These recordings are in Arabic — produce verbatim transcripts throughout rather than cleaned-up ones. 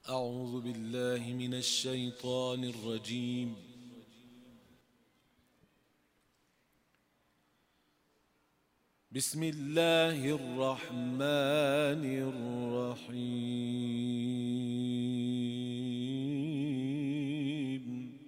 أعوذ بالله من الشيطان الرجيم. بسم الله الرحمن الرحيم.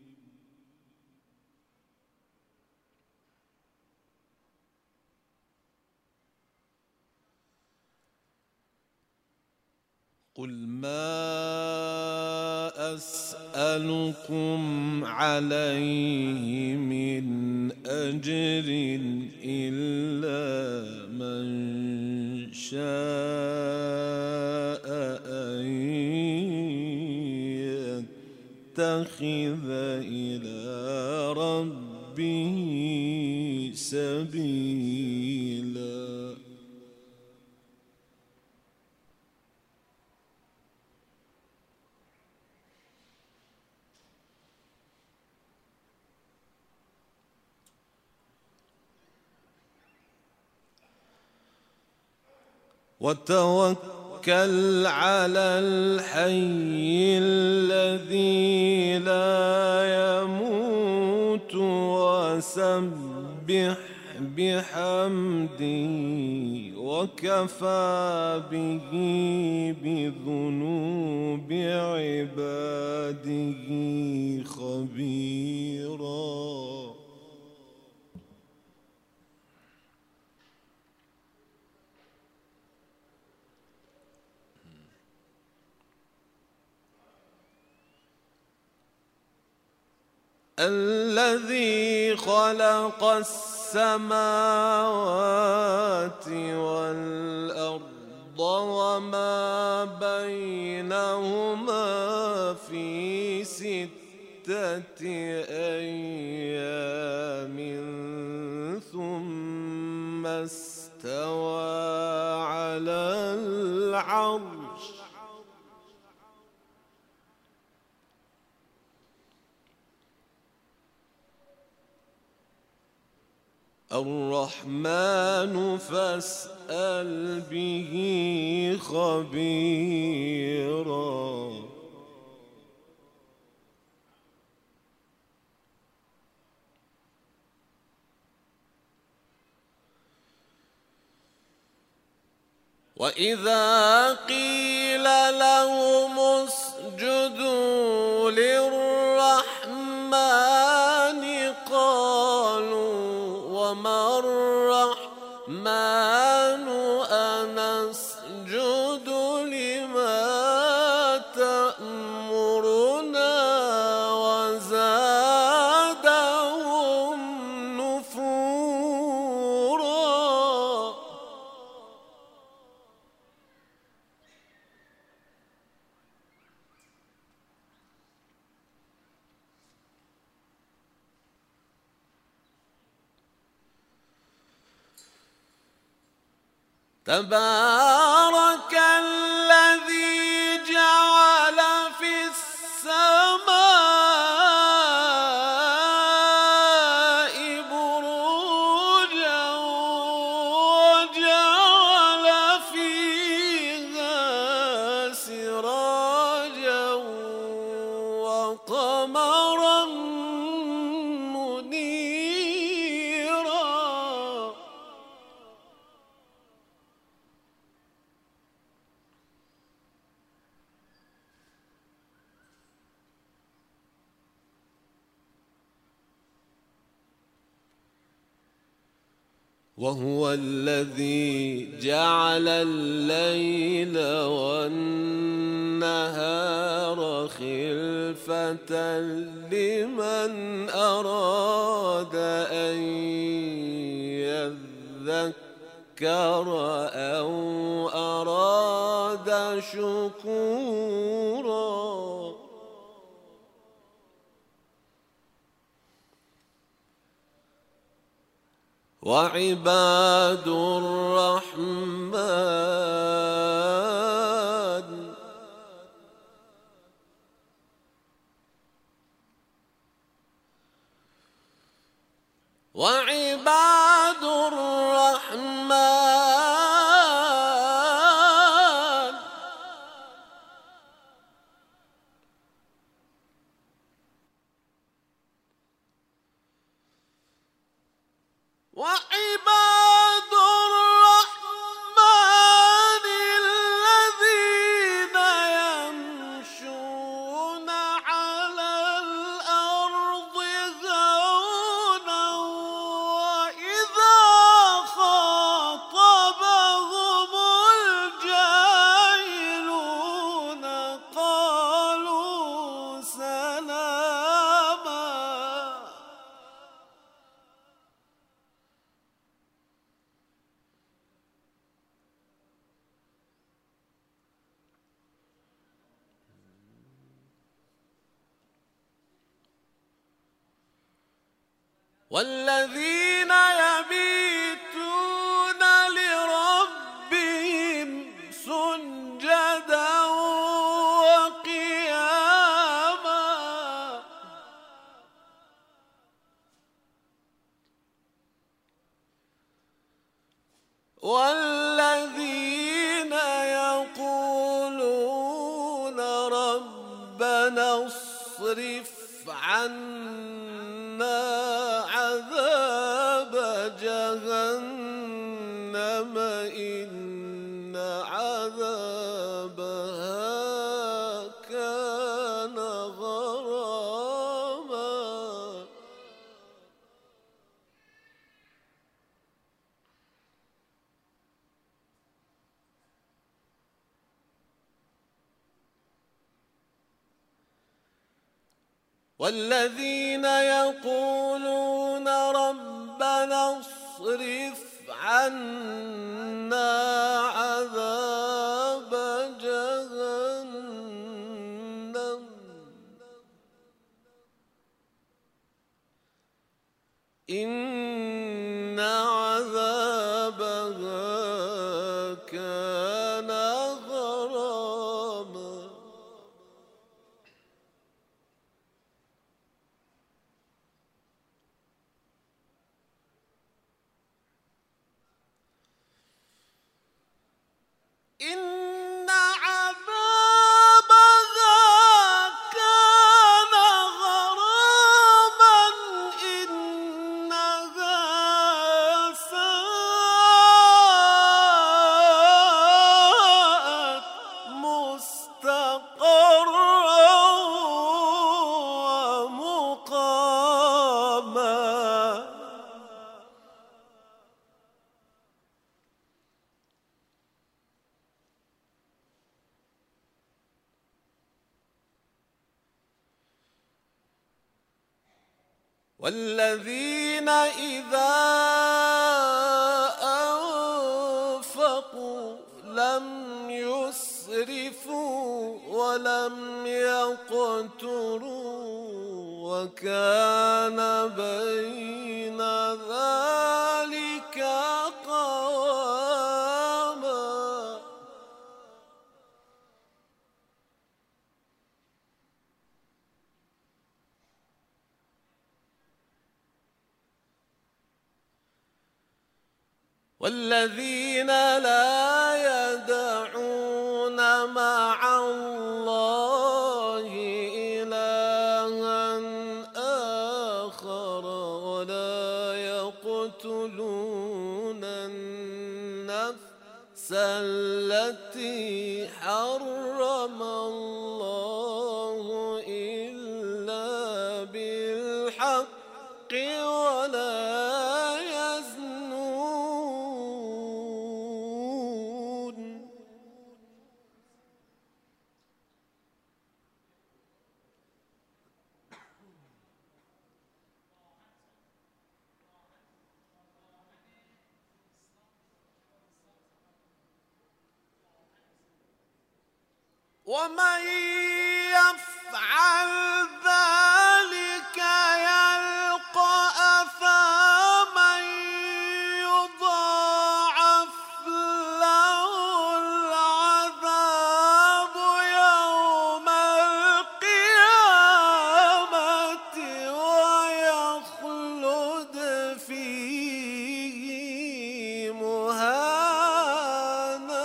قل ما أسألكم عليه من أجر إلا من شاء أن يتخذ إلى ربه سبيلا. وتوكل على الحي الذي لا يموت وسبح بحمده وكفى به بذنوب عباده خبيرا. الذي خلق السماوات والأرض وما بينهما في ستة أيام ثم استوى على العرش. الرحمن فاسأل به خبيرا. وإذا قيل لهم اسجدوا للرحمن قالوا وما الرحمن أنسجد لما تأمرنا وزادهم نفورا. تبارك الذي جعل في السماء بروجا وجعل فيها سراجا وقمرا منيرا. وهو الذي جعل الليل والنهار خلفة لمن أراد أن يذكر أو أراد شكورا. وعباد الرحمن وعباد الرحمن والذين يبيتون لربهم سجدا وقياما والذين يقولون ربنا اصرف عنا عذاب جهنم إن عذابها كان غراما والذين يقولون ربنا اصرف عنا عذاب جهنم إن عذابها كان غراما إن عذابها كان غراما إنها ساءت مستقرا ومقاما والذين إذا أنفقوا لم يسرفوا ولم يقتروا وكان بين ذلك قواما والذين لا يدعون مع الله إلها آخر ولا يقتلون النفس التي حرم الله إلا بالحق ولا ومن يفعل ذلك يلقى أثاما يضاعف له العذاب يوم القيامة ويخلد فيه مهانا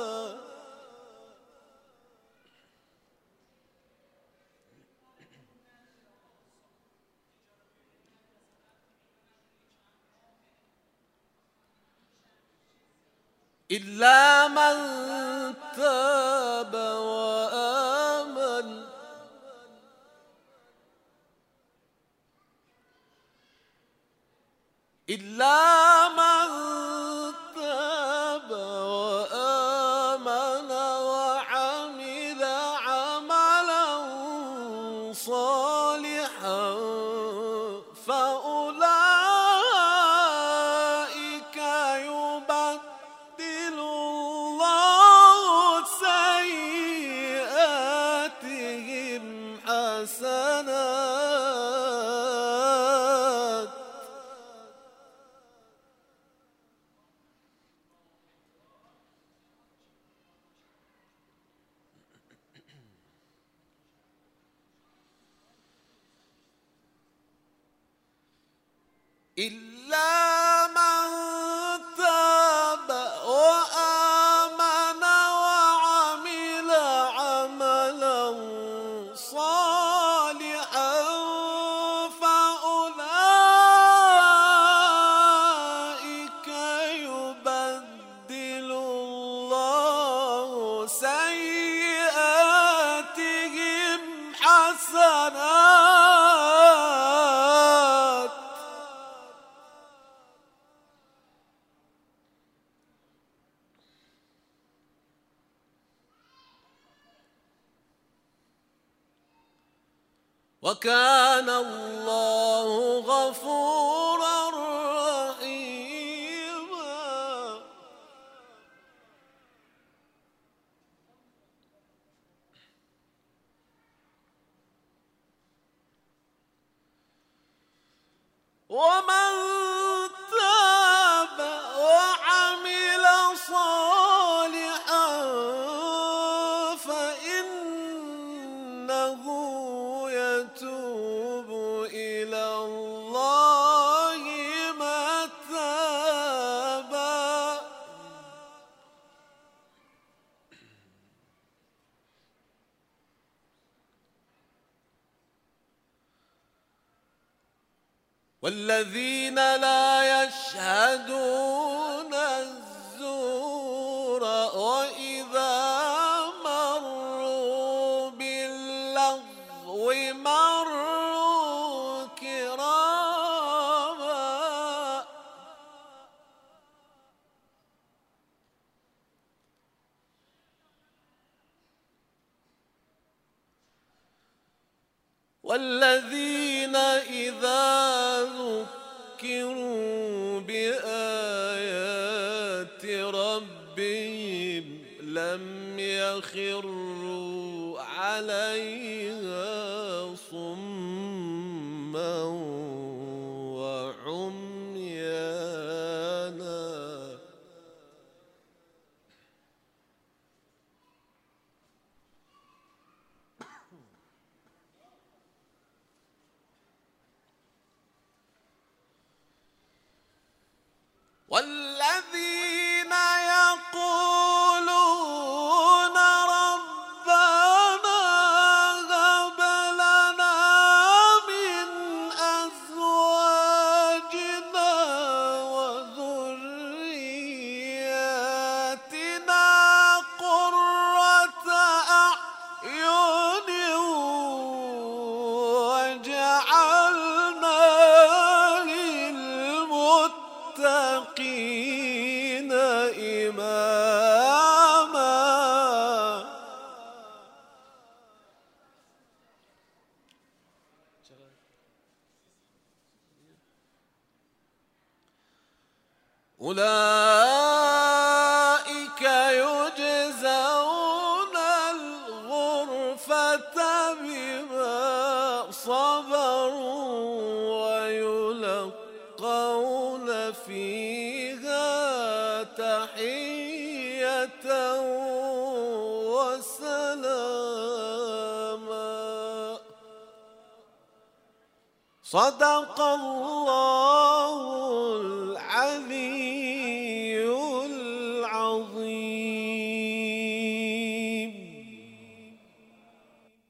إلا من تاب وآمن إلا من تاب وآمن وعمل عملا صالحا فأولئك يبدل الله سيئاتهم حسنات إلا من تاب وآمن وعمل عملا صالحا فأولئك يبدل الله سيئاتهم حسنات. وكان الله غفورا رحيما. ومن تاب وعمل صالحا فإنه يتوب إلى الله متابا. والذين لا يشهدون الزور وإذا مروا باللغو مروا كراما. والذين إذا ذكروا بآيات ربهم لم يخروا عليها صما وعميانا. والذين يقولون ربنا هب لنا من أزواجنا وذرياتنا قرة أعين واجعلنا للمتقين إماما. أولئك يجزون الغرفة بما صبروا ويلقون فيها تحية وسلاما. صدق الله